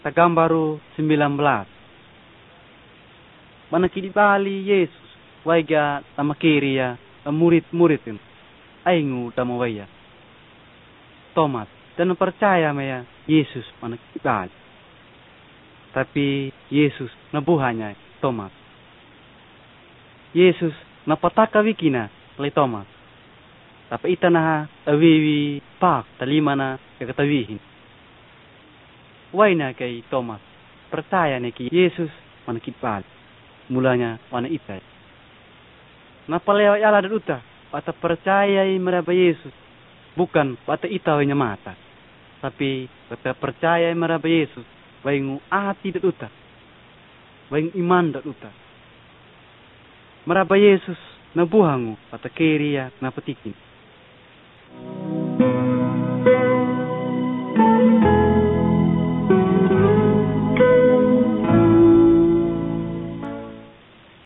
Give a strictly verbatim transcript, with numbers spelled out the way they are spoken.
Tagambaru sembilan belas. Manaki di Bali Yesus waiga tama kiri ya murid-muridin aingu tama waya Thomas dan percaya maya Yesus manaki di Bali. Tapi Yesus nabuhanya Thomas. Yesus napataka wikina le Thomas. Tapi itanaha awiwi pak talimana kekatawihin. Waina kay Thomas percaya neki Yesus manaki Bali. Mulanya wana ita. Napalewa yala dan uta pata percaya meraba Yesus bukan pata ita wanya mata. Tapi pata percaya meraba Yesus waingu ati dan uta. Waingu iman dan uta. Meraba Yesus nabuhangu pata kiri ya napatikin.